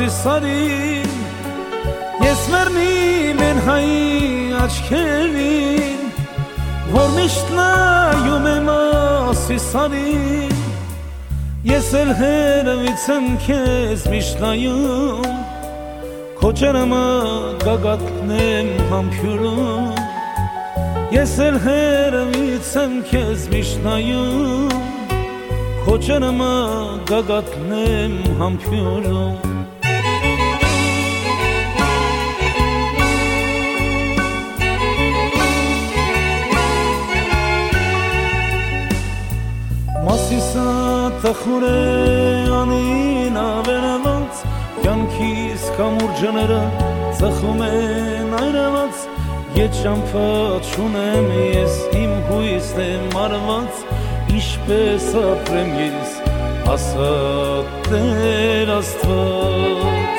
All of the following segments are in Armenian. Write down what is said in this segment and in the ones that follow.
սիսարին Ես մեռնիմ են հայի աչքերին Որ միշտ նայում եմ ասիսարին Ես էլ հերվից եմ քեզ միշտ նայում Քո ջերմը գագաթն եմ համբյուրում Ես էլ հերվից եմ քեզ միշտ նայում Քո ջերմը գագաթն եմ համբյուրում Մասիսա տխուր է անին ավերված Կյանքիս կամուրջները ծխում են այրված Ետ շամփատ չունեմ ես իմ հույսն եմ արված Ինչպես ապրեմ ես ասա Տեր Աստված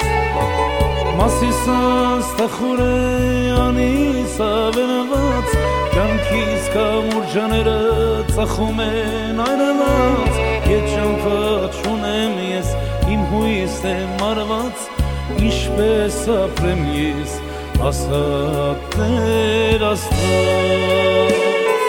Մասիսս տխուր է անիս ավերված Կյանքիս կամուրջները ծխում են այրված Ետ շամփատ չունեմ ես իմ հույսն եմ արված Ինչպես ապրեմ ես ասա Տեր Աստված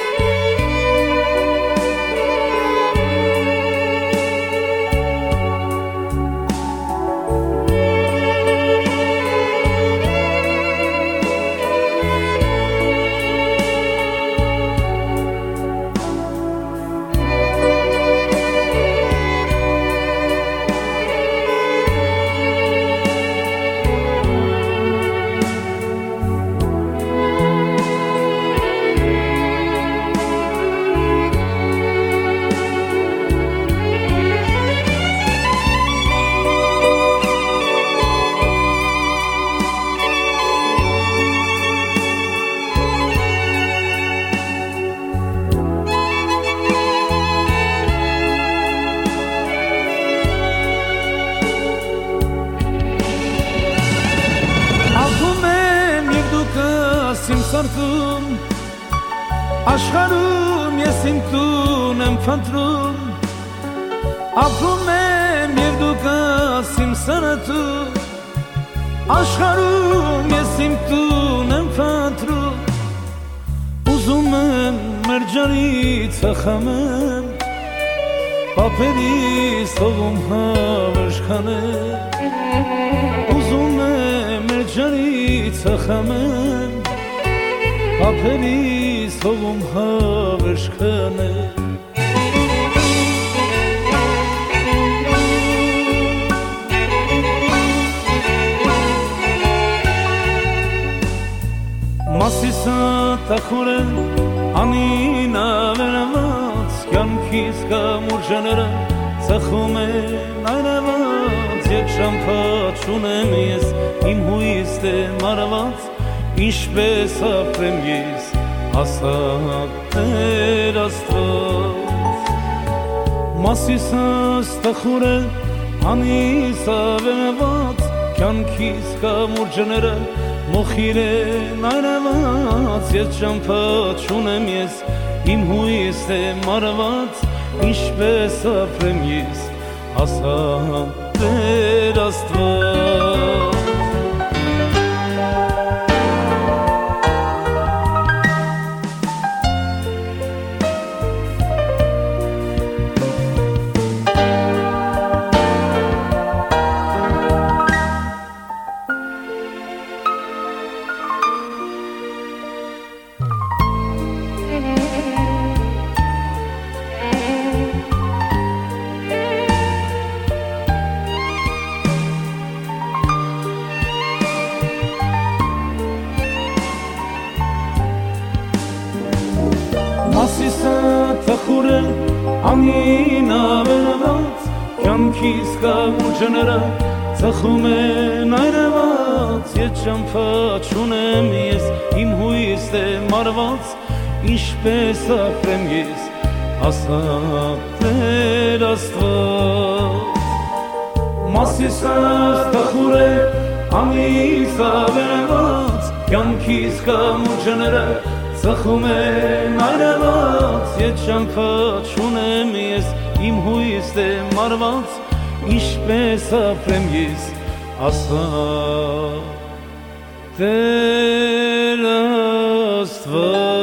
Իմ սրտում աշխարհում ես իմ տուն եմ փնտրում Ապրում եմ եւ դու կաս իմ սրտում աշխարհում ես իմ տուն եմ փնտրում Ուզում եմ մեր ջարից խմեմ Պապերիս թողում հավերժքանել Ուզում եմ մեր ջարից խմեմ Ապերիս թողում հավերժքանել Մասիսա տխուր է անին ավերված Կյանքիս կամուրջները ծխում են այրված Ետ շամփատ չունեմ ես իմ հույսն եմ արված Ինչպես ապրեմ ես ասա Տեր Աստված Մասիսս տխուր է անիս ավերված Կյանքիս կամուրջները մոխիր են այրված Ետ շամփատ չունեմ ես իմ հույսն եմ արված Ինչպես ապրեմ ես ասա Տեր Աստված Մասիսը տխուր է անին ավերված Կյանքիս կամուրջները ծխում են այրված Ետ շամփատ չունեմ ես իմ հույսն եմ արված Ինչպես ապրեմ ես ասա Տեր Աստված Մասիսս տխուր է անիս ավերված Կյանքիս կամուրջները ծխում են այրված Ետ շամփատ չունեմ ես իմ հույսն եմ արված Ինչպես ապրեմ ես Asa Tera Stva